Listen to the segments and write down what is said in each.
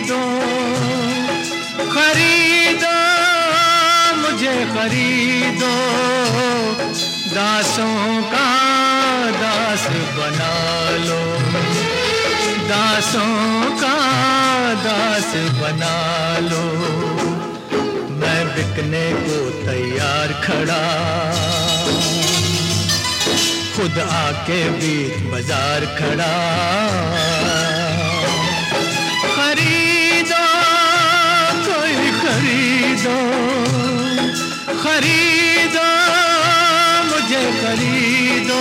खरीदो खरीदो मुझे खरीदो, दासों का दास बना लो, दासों का दास बना लो। मैं बिकने को तैयार खड़ा, खुद आके बीच बाजार खड़ा। खरीदो कोई खरीदो खरीदो मुझे खरीदो,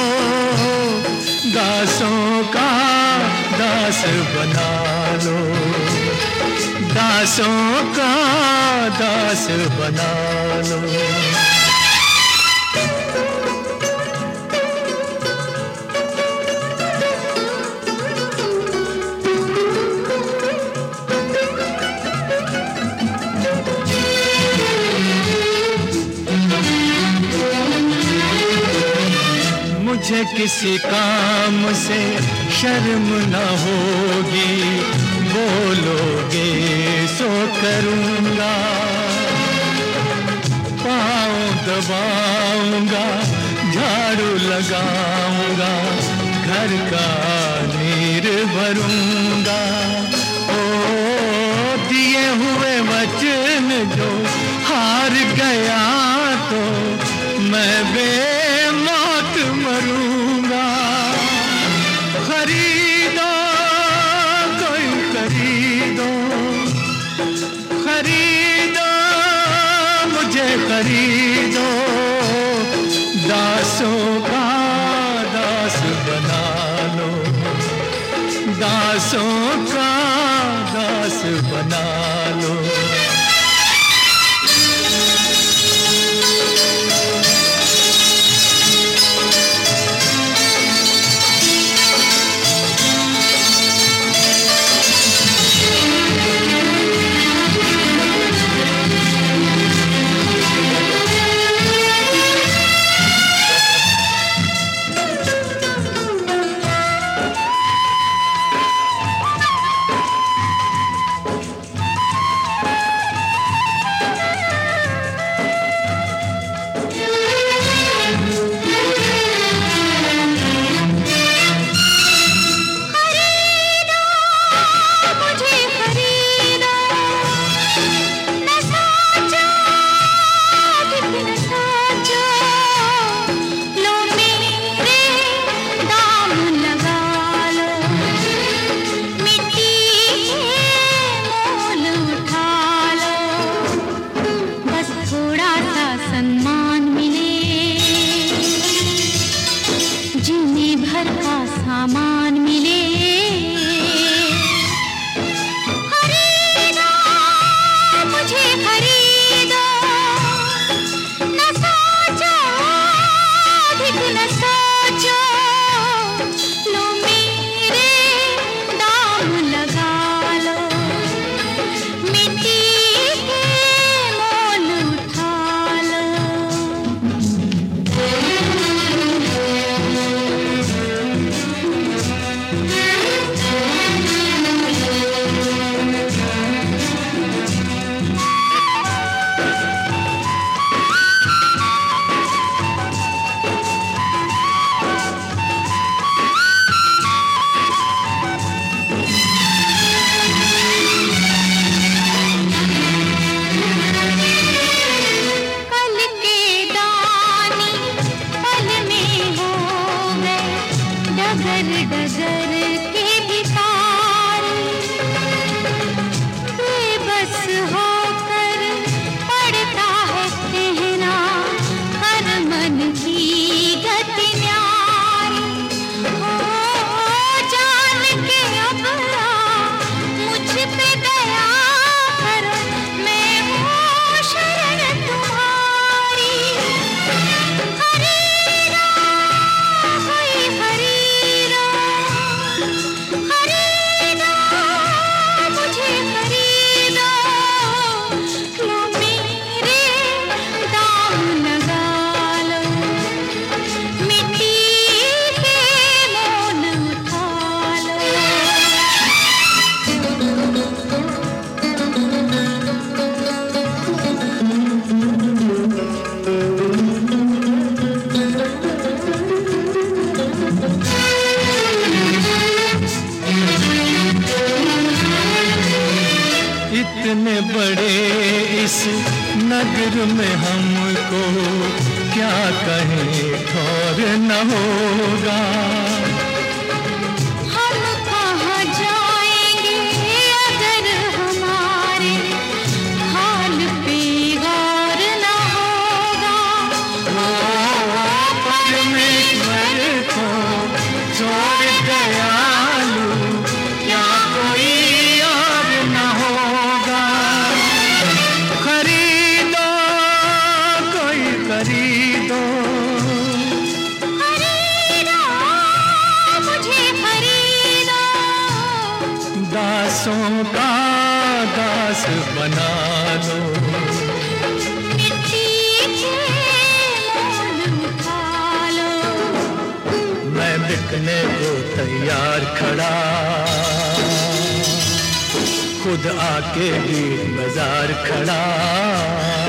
दासों का दास बना लो, दासों का दास बना लो। मुझे किसी काम से शर्म न होगी, बोलोगे सो करूँगा। पाँव दबाऊँगा, झाड़ू लगाऊँगा, घर का नीर भरूँगा। ओ दिए हुए वचन जो हार गया तो मैं बेमौत मरूंगा। खरीदो कोई खरीदो खरीदो मुझे खरीदो, दासों का दास बना लो, दासों का दास बना लो। सामान मिले, खरीदो मुझे खरीदो, न सोचो अधिक न सोचो, लो मेरे दाम लगा लो, मिट्टी के मोल उठा लो। डगर डगर के भिखारी बेबस होकर पड़ता है कहना, हर मन की गति न्यारी। हो जान के अबरा मुझ पे दया करो, मैं हूँ शरण तुम्हारी। खरीदो कोई खरीदो इस नगर में हमको क्या कहीं ठौर न होगा। हम कहाँ जाएंगे अगर हमारे हाल पे गौर न होगा। परमेश्वर को छोड़ दयालु क्या कोई और न होगा। खरीदो कोई खरीदो, खरीदो मुझे खरीदो, दासों का दास बना लो। मिट्टी के मोल उठा लो। मैं बिकने को तैयार खड़ा, खुद आके बीच बाजार खड़ा।